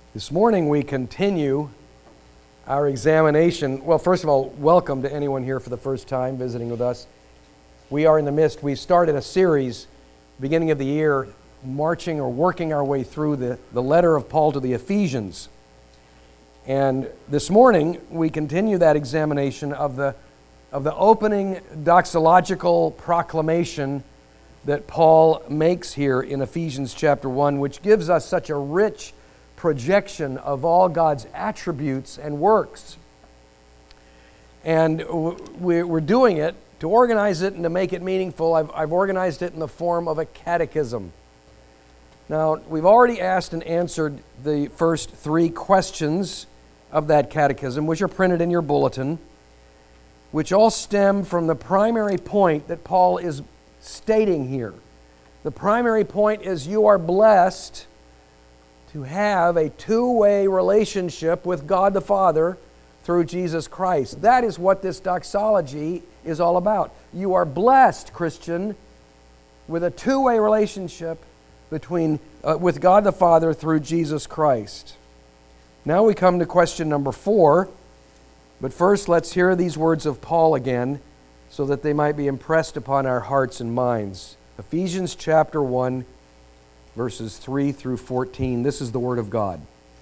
This morning we continue our examination. Well, first of all, welcome to anyone here for the first time visiting with us. We are in the midst. We started a series beginning of the year marching or working our way through the letter of Paul to the Ephesians. And this morning we continue that examination of the opening doxological proclamation that Paul makes here in Ephesians chapter 1, which gives us such a rich projection of all God's attributes and works. And we're doing it to organize it and to make it meaningful. I've organized it in the form of a catechism. Now, we've already asked and answered the first three questions of that catechism, which are printed in your bulletin, which all stem from the primary point that Paul is stating here. The primary point is you are blessed to have a two-way relationship with God the Father through Jesus Christ. That is what this doxology is all about. You are blessed, Christian, with a two-way relationship with God the Father through Jesus Christ. Now we come to question number 4, but first let's hear these words of Paul again so that they might be impressed upon our hearts and minds. Ephesians chapter 1, verses 3 through 14. This is the Word of God.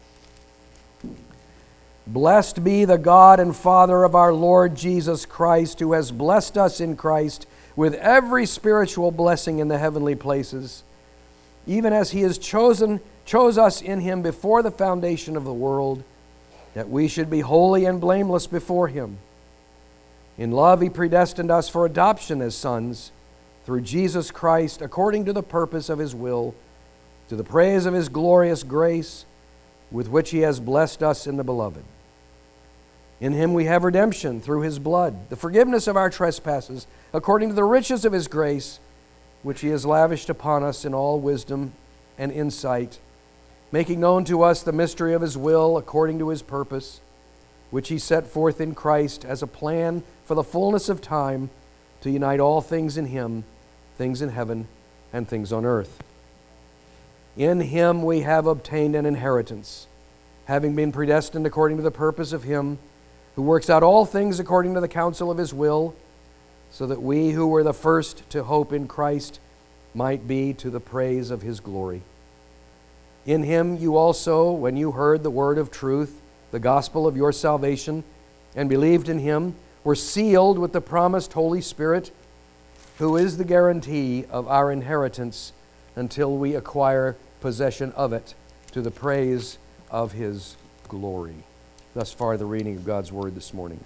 Blessed be the God and Father of our Lord Jesus Christ, who has blessed us in Christ with every spiritual blessing in the heavenly places, even as He has chose us in Him before the foundation of the world, that we should be holy and blameless before Him. In love He predestined us for adoption as sons, through Jesus Christ, according to the purpose of His will, to the praise of His glorious grace, with which He has blessed us in the Beloved. In Him we have redemption through His blood, the forgiveness of our trespasses, according to the riches of His grace, which He has lavished upon us in all wisdom and insight, making known to us the mystery of His will, according to His purpose, which He set forth in Christ as a plan for the fullness of time, to unite all things in Him, things in heaven and things on earth. In Him we have obtained an inheritance, having been predestined according to the purpose of Him who works out all things according to the counsel of His will, so that we who were the first to hope in Christ might be to the praise of His glory. In Him you also, when you heard the word of truth, the gospel of your salvation, and believed in Him, were sealed with the promised Holy Spirit, who is the guarantee of our inheritance until we acquire possession of it, to the praise of His glory. Thus far, the reading of God's Word this morning.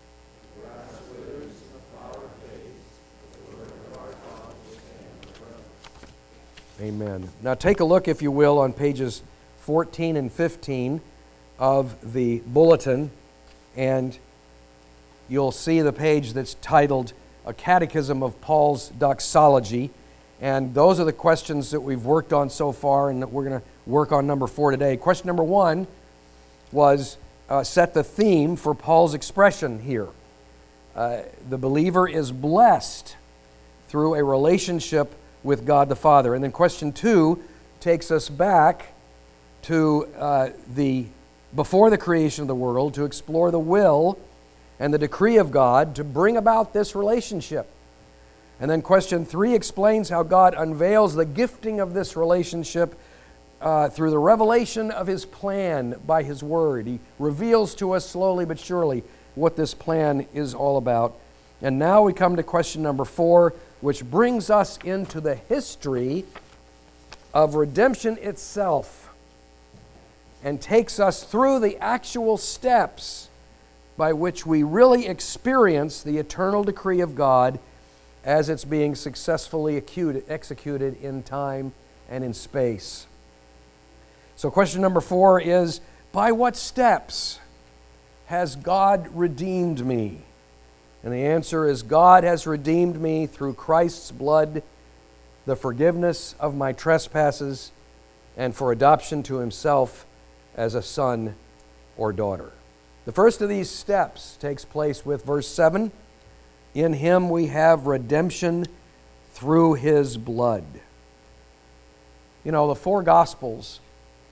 Amen. Now take a look, if you will, on pages 14 and 15 of the bulletin, and you'll see the page that's titled A Catechism of Paul's Doxology. And those are the questions that we've worked on so far, and that we're going to work on number 4 today. Question number 1 was set the theme for Paul's expression here. The believer is blessed through a relationship with God the Father. And then question 2 takes us back to before the creation of the world, to explore the will and the decree of God to bring about this relationship. And then question 3 explains how God unveils the gifting of this relationship through the revelation of His plan by His Word. He reveals to us slowly but surely what this plan is all about. And now we come to question number 4, which brings us into the history of redemption itself and takes us through the actual steps by which we really experience the eternal decree of God as it's being successfully executed in time and in space. So question number 4 is, by what steps has God redeemed me? And the answer is, God has redeemed me through Christ's blood, the forgiveness of my trespasses, and for adoption to Himself as a son or daughter. The first of these steps takes place with verse 7. In Him we have redemption through His blood. You know, the 4 Gospels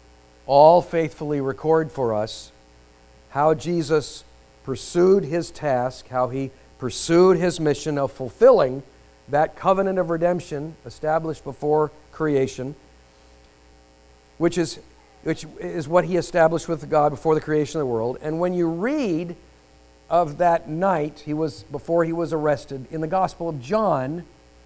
all faithfully record for us how Jesus pursued his task, how he pursued his mission of fulfilling that covenant of redemption established before creation, which is what he established with God before the creation of the world. And when you read of that night before he was arrested in the Gospel of John,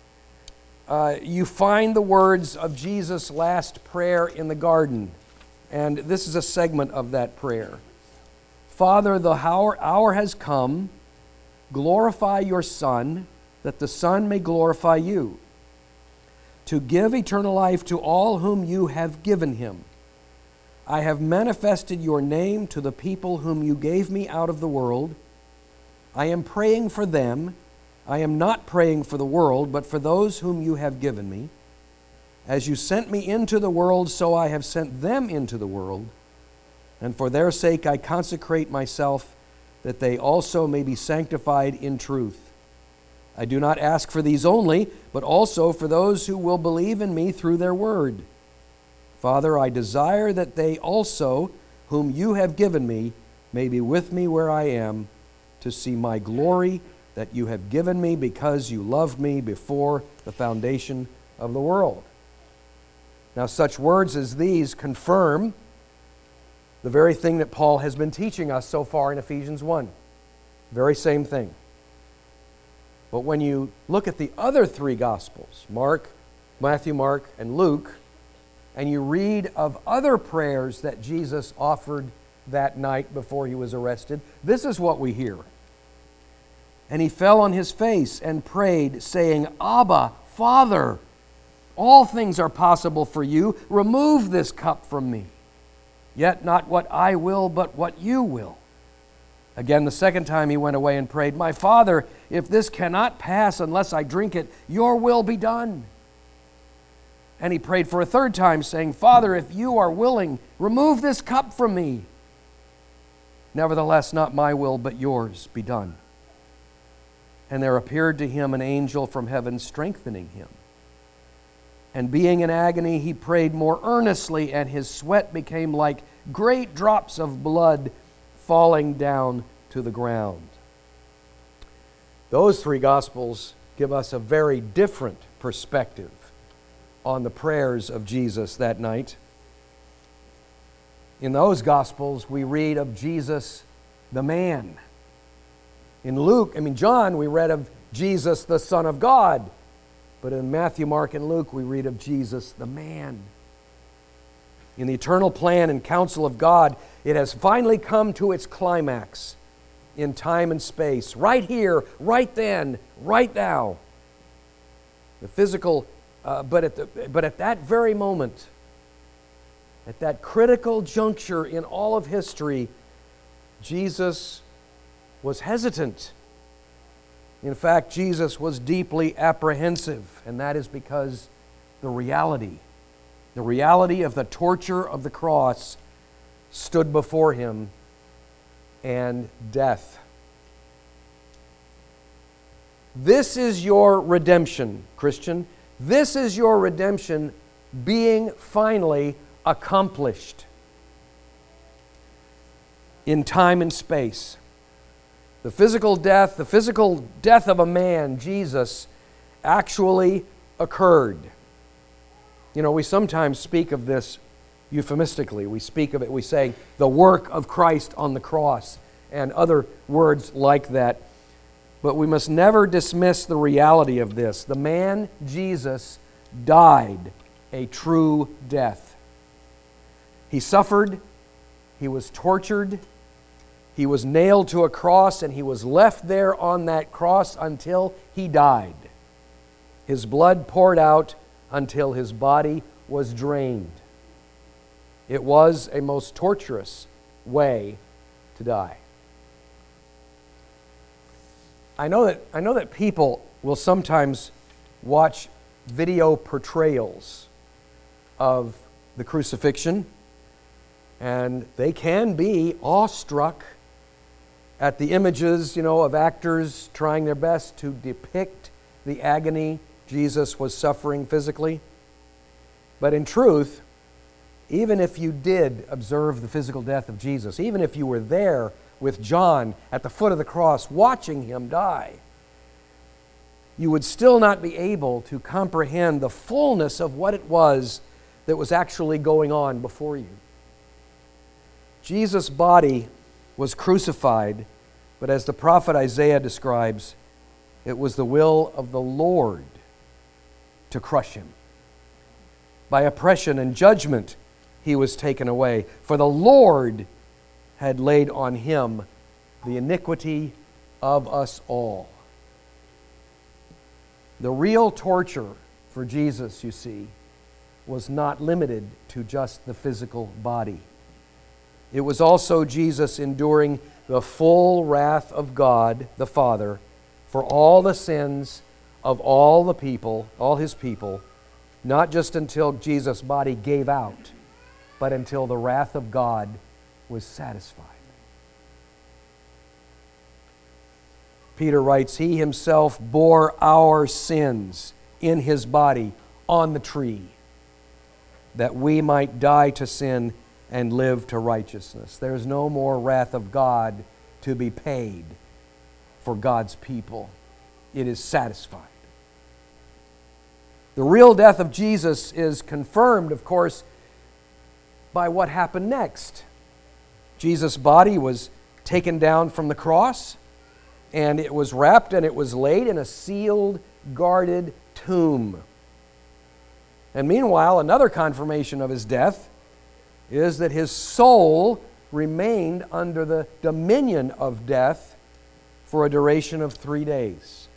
you find the words of Jesus' last prayer in the garden. And this is a segment of that prayer. Father, the hour has come. Glorify your Son, that the Son may glorify you, to give eternal life to all whom you have given him. I have manifested your name to the people whom you gave me out of the world. I am praying for them. I am not praying for the world, but for those whom you have given me. As you sent me into the world, so I have sent them into the world. And for their sake I consecrate myself, that they also may be sanctified in truth. I do not ask for these only, but also for those who will believe in me through their word. Father, I desire that they also, whom you have given me, may be with me where I am, to see my glory that you have given me because you loved me before the foundation of the world. Now, such words as these confirm the very thing that Paul has been teaching us so far in Ephesians 1. Very same thing. But when you look at the other three Gospels, Matthew, Mark, and Luke, and you read of other prayers that Jesus offered that night before he was arrested, this is what we hear. And he fell on his face and prayed, saying, Abba, Father, all things are possible for you. Remove this cup from me. Yet not what I will, but what you will. Again, the second time he went away and prayed, My Father, if this cannot pass unless I drink it, your will be done. And he prayed for a third time, saying, Father, if you are willing, remove this cup from me. Nevertheless, not my will, but yours be done. And there appeared to him an angel from heaven, strengthening him. And being in agony, he prayed more earnestly, and his sweat became like great drops of blood falling down to the ground. Those three Gospels give us a very different perspective on the prayers of Jesus that night. In those Gospels, we read of Jesus, the man. In John, we read of Jesus, the Son of God. But in Matthew, Mark, and Luke, we read of Jesus, the man. In the eternal plan and counsel of God, it has finally come to its climax in time and space, right here, right then, right now. The physical, but at that very moment, at that critical juncture in all of history, Jesus was hesitant. In fact, Jesus was deeply apprehensive, and that is because the reality of the torture of the cross stood before him, and death. This is your redemption, Christian. This is your redemption being finally accomplished in time and space. The physical death of a man, Jesus, actually occurred. You know, we sometimes speak of this euphemistically. We speak of it, we say, the work of Christ on the cross, and other words like that. But we must never dismiss the reality of this. The man, Jesus, died a true death. He suffered, he was tortured, he was nailed to a cross, and he was left there on that cross until he died. His blood poured out until his body was drained. It was a most torturous way to die. I know that people will sometimes watch video portrayals of the crucifixion, and they can be awestruck at the images, of actors trying their best to depict the agony Jesus was suffering physically. But in truth, even if you did observe the physical death of Jesus, even if you were there with John at the foot of the cross watching him die, you would still not be able to comprehend the fullness of what it was that was actually going on before you. Jesus' body was crucified, but as the prophet Isaiah describes, it was the will of the Lord to crush him. By oppression and judgment he was taken away, for the Lord had laid on him the iniquity of us all. The real torture for Jesus, you see, was not limited to just the physical body. It was also Jesus enduring the full wrath of God the Father for all the sins of all the people, all his people, not just until Jesus' body gave out, but until the wrath of God was satisfied. Peter writes, He himself bore our sins in his body on the tree, that we might die to sin and live to righteousness. There is no more wrath of God to be paid for God's people. It is satisfied. The real death of Jesus is confirmed, of course, by what happened next. Jesus' body was taken down from the cross, and it was wrapped and it was laid in a sealed, guarded tomb. And meanwhile, another confirmation of his death is that his soul remained under the dominion of death for a duration of 3 days.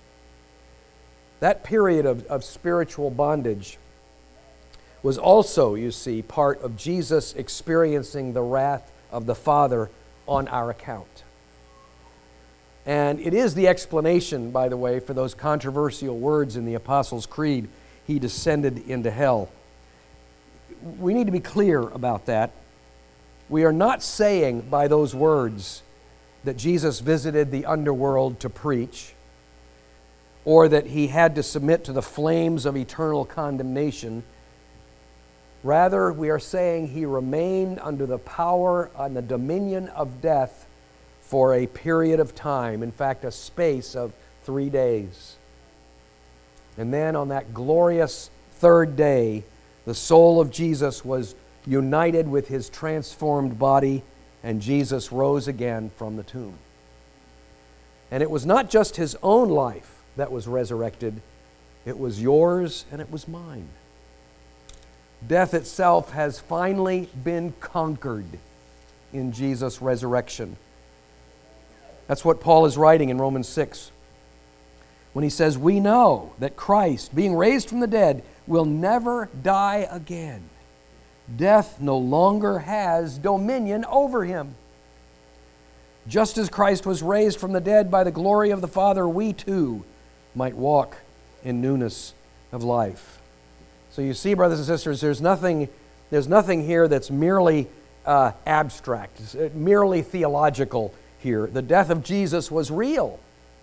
That period of spiritual bondage was also, you see, part of Jesus experiencing the wrath of the Father on our account. And it is the explanation, by the way, for those controversial words in the Apostles' Creed, He descended into hell. We need to be clear about that. We are not saying by those words that Jesus visited the underworld to preach, or that he had to submit to the flames of eternal condemnation. Rather, we are saying he remained under the power and the dominion of death for a period of time, in fact, a space of 3 days. And then on that glorious third day, the soul of Jesus was united with his transformed body, and Jesus rose again from the tomb. And it was not just his own life that was resurrected, it was yours and it was mine. Death itself has finally been conquered in Jesus' resurrection. That's what Paul is writing in Romans 6 when he says, we know that Christ, being raised from the dead, will never die again. Death no longer has dominion over him. Just as Christ was raised from the dead by the glory of the Father, we too might walk in newness of life. So you see, brothers and sisters, there's nothing here that's merely abstract, it's merely theological here. The death of Jesus was real,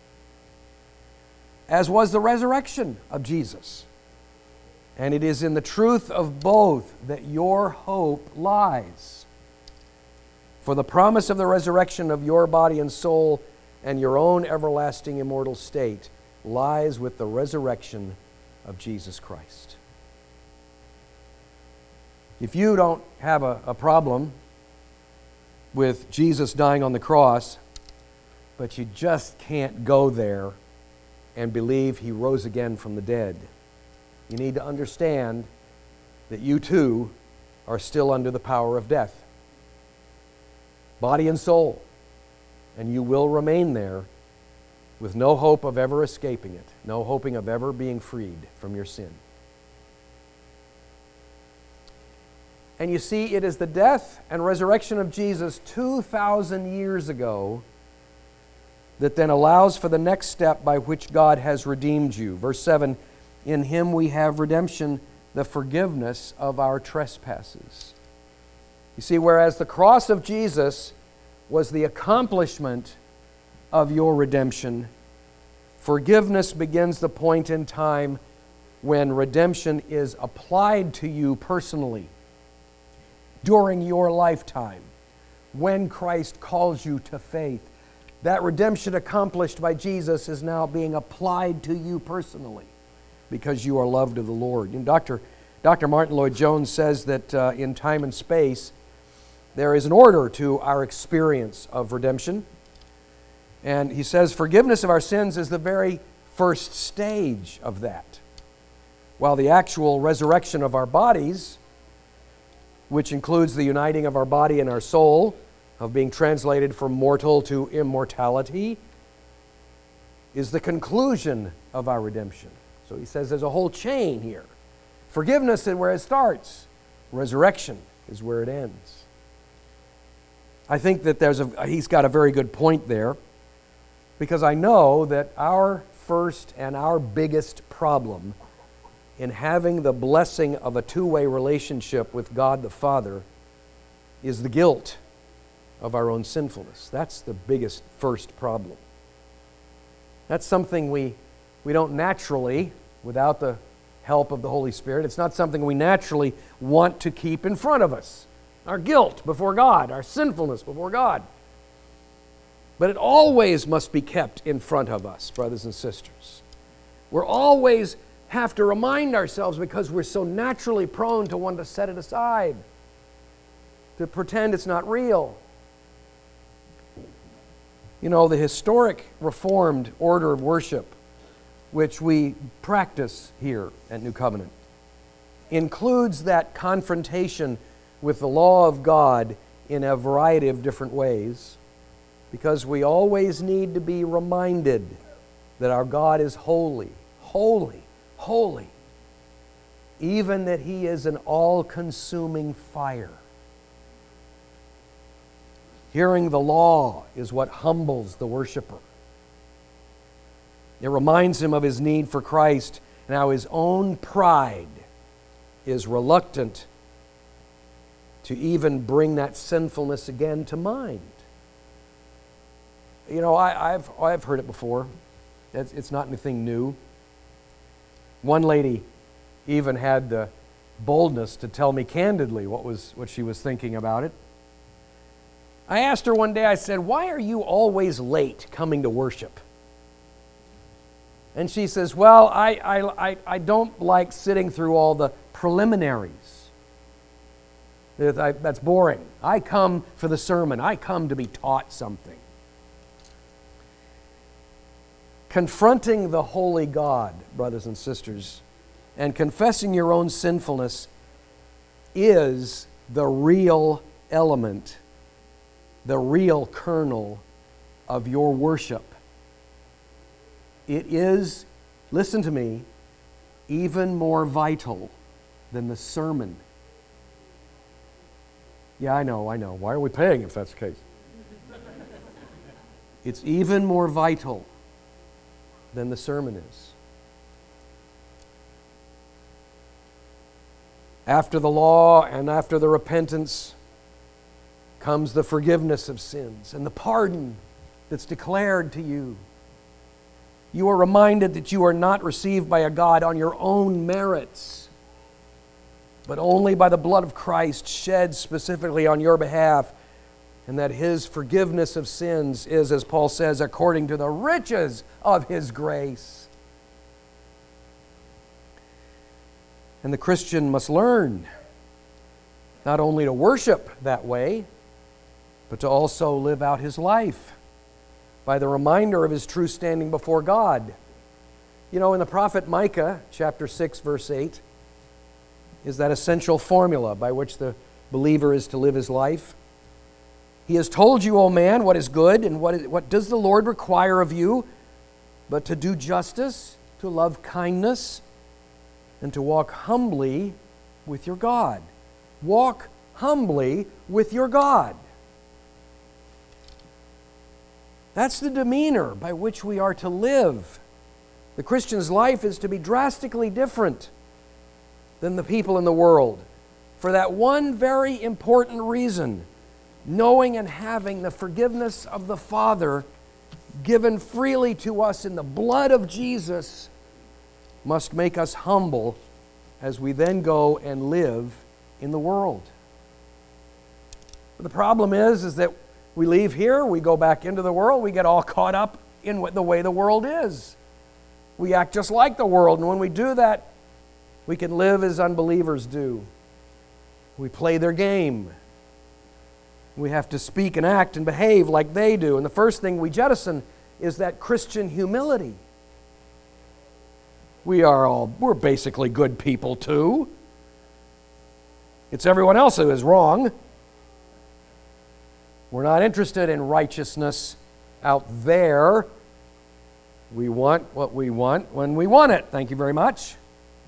as was the resurrection of Jesus. And it is in the truth of both that your hope lies. For the promise of the resurrection of your body and soul and your own everlasting immortal state lies with the resurrection of Jesus Christ. If you don't have a problem with Jesus dying on the cross, but you just can't go there and believe he rose again from the dead, you need to understand that you too are still under the power of death, body and soul, and you will remain there with no hope of ever escaping it, no hoping of ever being freed from your sin. And you see, it is the death and resurrection of Jesus 2,000 years ago that then allows for the next step by which God has redeemed you. Verse 7, in him we have redemption, the forgiveness of our trespasses. You see, whereas the cross of Jesus was the accomplishment of your redemption, forgiveness begins the point in time when redemption is applied to you personally. during your lifetime when Christ calls you to faith. That redemption accomplished by Jesus is now being applied to you personally because you are loved of the Lord. And Dr. Martin Lloyd-Jones says that in time and space, there is an order to our experience of redemption. And he says forgiveness of our sins is the very first stage of that, while the actual resurrection of our bodies, which includes the uniting of our body and our soul, of being translated from mortal to immortality, is the conclusion of our redemption. So he says there's a whole chain here. Forgiveness is where it starts. Resurrection is where it ends. I think that he's got a very good point there, because I know that our first and our biggest problem in having the blessing of a two-way relationship with God the Father is the guilt of our own sinfulness. That's the biggest first problem. That's something we don't naturally, without the help of the Holy Spirit, it's not something we naturally want to keep in front of us. Our guilt before God, our sinfulness before God. But it always must be kept in front of us, brothers and sisters. We're always have to remind ourselves, because we're so naturally prone to want to set it aside, to pretend it's not real. You know, the historic Reformed order of worship, which we practice here at New Covenant, includes that confrontation with the law of God in a variety of different ways, because we always need to be reminded that our God is holy, holy, holy, even that He is an all-consuming fire. Hearing the law is what humbles the worshiper. It reminds him of his need for Christ and how his own pride is reluctant to even bring that sinfulness again to mind. You know, I've heard it before. It's not anything new. One lady even had the boldness to tell me candidly what she was thinking about it. I asked her one day, I said, "Why are you always late coming to worship?" And she says, "Well, I don't like sitting through all the preliminaries. That's boring. I come for the sermon. I come to be taught something." Confronting the holy God, brothers and sisters, and confessing your own sinfulness is the real element, the real kernel of your worship. It is, listen to me, even more vital than the sermon. Yeah, I know. Why are we paying if that's the case? It's even more vital than the sermon is. After the law and after the repentance comes the forgiveness of sins and the pardon that's declared to you. You are reminded that you are not received by a God on your own merits, but only by the blood of Christ shed specifically on your behalf, and that His forgiveness of sins is, as Paul says, according to the riches of His grace. And the Christian must learn not only to worship that way, but to also live out his life by the reminder of his true standing before God. You know, in the prophet Micah, chapter 6, verse 8, is that essential formula by which the believer is to live his life. He has told you, O man, what is good, and what does the Lord require of you, but to do justice, to love kindness, and to walk humbly with your God. Walk humbly with your God. That's the demeanor by which we are to live. The Christian's life is to be drastically different than the people in the world for that one very important reason: knowing and having the forgiveness of the Father given freely to us in the blood of Jesus must make us humble as we then go and live in the world. The problem is that we leave here, we go back into the world, we get all caught up in the way the world is. We act just like the world, and when we do that, we can live as unbelievers do. We play their game. We have to speak and act and behave like they do. And the first thing we jettison is that Christian humility. We're basically good people too. It's everyone else who is wrong. We're not interested in righteousness out there. We want what we want when we want it. Thank you very much.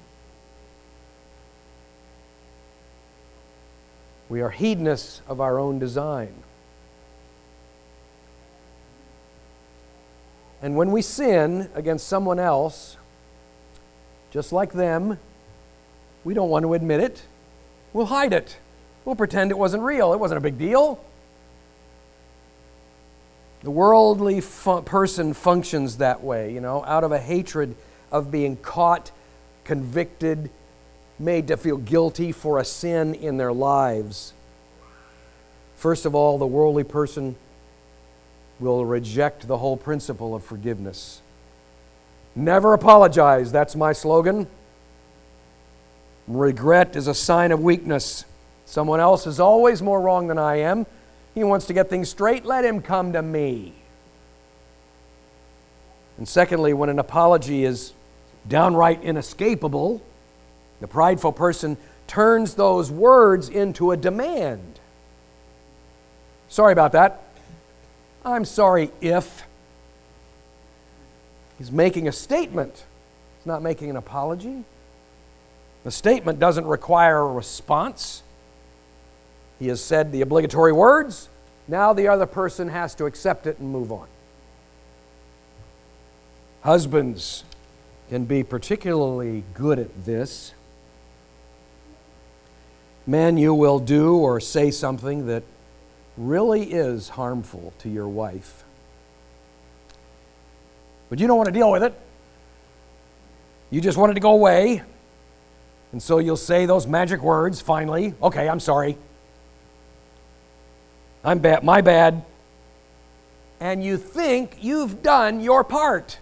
We are hedonists of our own design. And when we sin against someone else, just like them, we don't want to admit it. We'll hide it. We'll pretend it wasn't real. It wasn't a big deal. The worldly person functions that way, out of a hatred of being caught, convicted, made to feel guilty for a sin in their lives. First of all, the worldly person will reject the whole principle of forgiveness. Never apologize, that's my slogan. Regret is a sign of weakness. Someone else is always more wrong than I am. He wants to get things straight, let him come to me. And secondly, when an apology is downright inescapable, the prideful person turns those words into a demand. Sorry about that. I'm sorry if. He's making a statement. He's not making an apology. The statement doesn't require a response. He has said the obligatory words. Now the other person has to accept it and move on. Husbands can be particularly good at this. Men, you will do or say something that really is harmful to your wife. But you don't want to deal with it. You just want it to go away. And so you'll say those magic words, finally. Okay, I'm sorry. I'm bad, my bad. And you think you've done your part.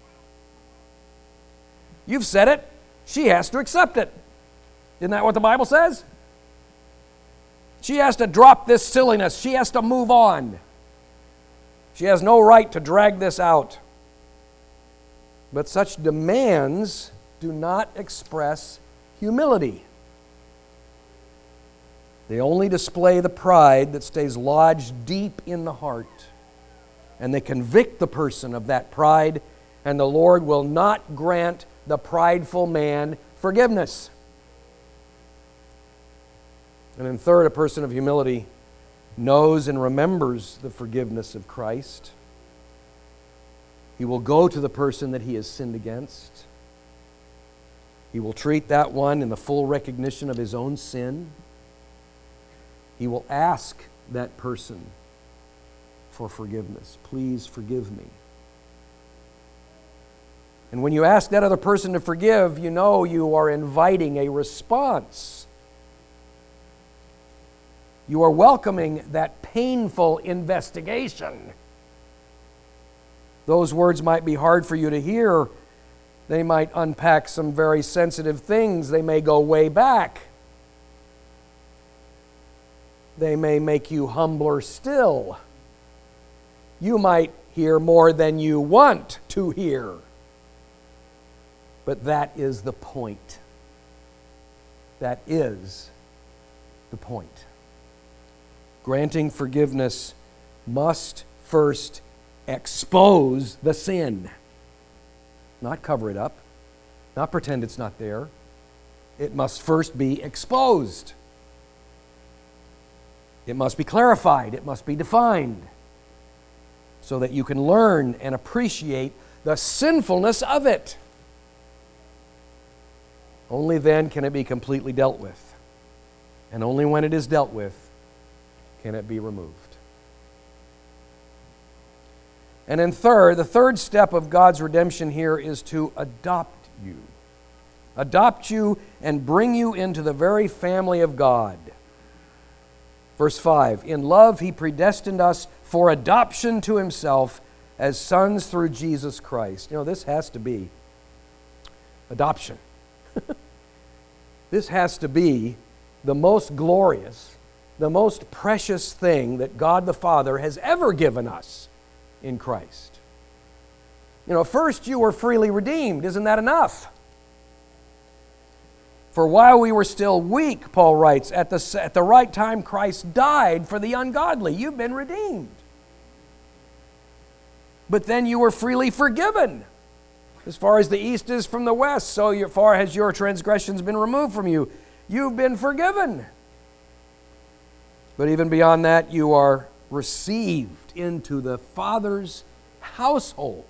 You've said it. She has to accept it. Isn't that what the Bible says? She has to drop this silliness. She has to move on. She has no right to drag this out. But such demands do not express humility. They only display the pride that stays lodged deep in the heart. And they convict the person of that pride, and the Lord will not grant the prideful man forgiveness. And then third, a person of humility knows and remembers the forgiveness of Christ. He will go to the person that he has sinned against. He will treat that one in the full recognition of his own sin. He will ask that person for forgiveness. Please forgive me. And when you ask that other person to forgive, you know you are inviting a response. You are welcoming that painful investigation. Those words might be hard for you to hear. They might unpack some very sensitive things. They may go way back. They may make you humbler still. You might hear more than you want to hear. But that is the point. That is the point. Granting forgiveness must first expose the sin. Not cover it up. Not pretend it's not there. It must first be exposed. It must be clarified. It must be defined. So that you can learn and appreciate the sinfulness of it. Only then can it be completely dealt with. And only when it is dealt with can it be removed. And then third, the third step of God's redemption here is to adopt you. Adopt you and bring you into the very family of God. Verse 5, in love he predestined us for adoption to himself as sons through Jesus Christ. You know, this has to be adoption. This has to be the most glorious, the most precious thing that God the Father has ever given us in Christ. You know, first you were freely redeemed. Isn't that enough? For while we were still weak, Paul writes, at the right time Christ died for the ungodly. You've been redeemed. But then you were freely forgiven. As far as the east is from the west, so far has your transgressions been removed from you. You've been forgiven. But even beyond that, you are received into the Father's household.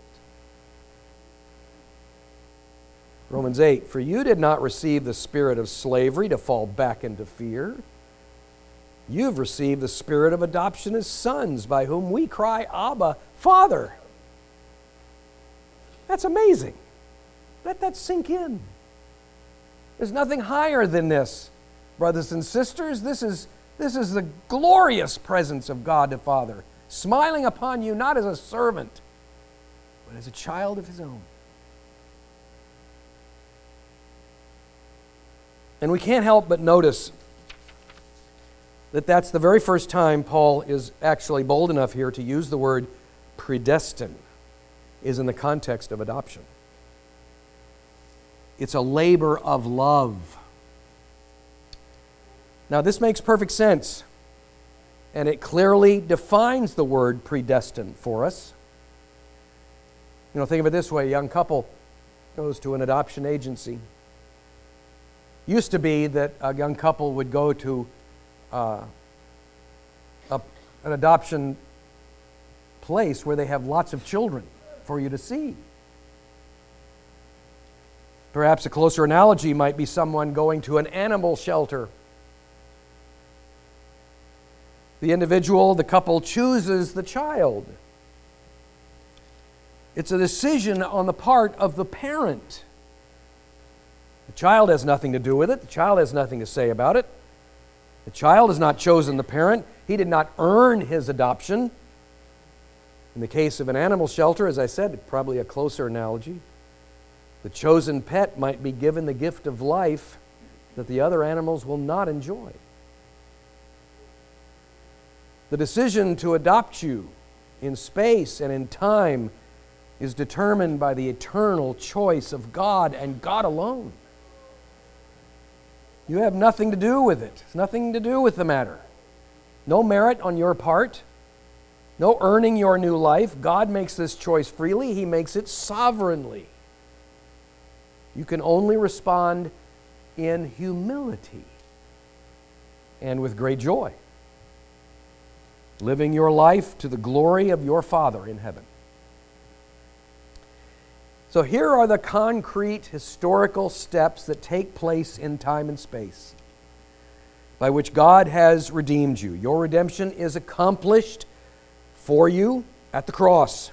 Romans 8, for you did not receive the spirit of slavery to fall back into fear. You've received the spirit of adoption as sons, by whom we cry, Abba, Father. That's amazing. Let that sink in. There's nothing higher than this, brothers and sisters. This is the glorious presence of God the Father, smiling upon you not as a servant, but as a child of His own. And we can't help but notice that that's the very first time Paul is actually bold enough here to use the word predestined, is in the context of adoption. It's a labor of love. Now, this makes perfect sense, and it clearly defines the word predestined for us. You know, think of it this way. A young couple goes to an adoption agency. Used to be that a young couple would go to an adoption place where they have lots of children for you to see. Perhaps a closer analogy might be someone going to an animal shelter. The individual, the couple, chooses the child. It's a decision on the part of the parent. The child has nothing to do with it. The child has nothing to say about it. The child has not chosen the parent. He did not earn his adoption. In the case of an animal shelter, as I said, probably a closer analogy. The chosen pet might be given the gift of life that the other animals will not enjoy. The decision to adopt you in space and in time is determined by the eternal choice of God and God alone. You have nothing to do with it. It's nothing to do with the matter. No merit on your part. No earning your new life. God makes this choice freely. He makes it sovereignly. You can only respond in humility and with great joy, living your life to the glory of your Father in heaven. So here are the concrete historical steps that take place in time and space by which God has redeemed you. Your redemption is accomplished for you at the cross.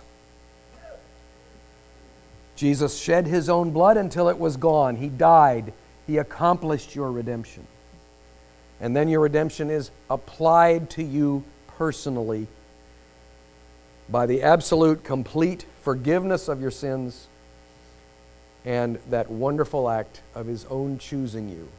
Jesus shed His own blood until it was gone. He died. He accomplished your redemption. And then your redemption is applied to you personally by the absolute, complete forgiveness of your sins and that wonderful act of His own choosing you.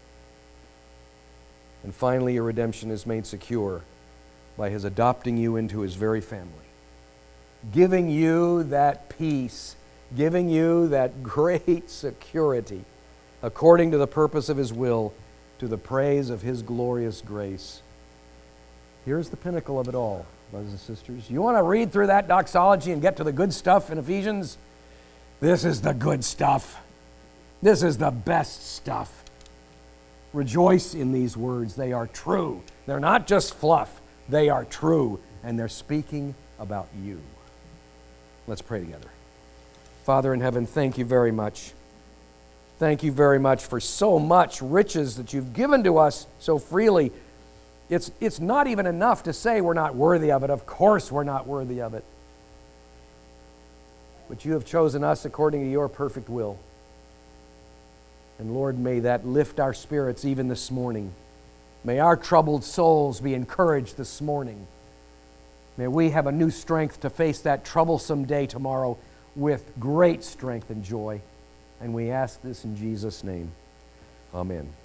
And finally, your redemption is made secure by His adopting you into His very family, giving you that peace, giving you that great security, according to the purpose of His will, to the praise of His glorious grace. Here's the pinnacle of it all, brothers and sisters. You want to read through that doxology and get to the good stuff in Ephesians? This is the good stuff. This is the best stuff. Rejoice in these words. They are true. They're not just fluff. They are true, and they're speaking about you. Let's pray together. Father in heaven, thank you very much. Thank you very much for so much riches that you've given to us so freely. It's not even enough to say we're not worthy of it. Of course we're not worthy of it. But you have chosen us according to your perfect will. And Lord, may that lift our spirits even this morning May our troubled souls be encouraged this morning. May we have a new strength to face that troublesome day tomorrow with great strength and joy. And we ask this in Jesus' name. Amen.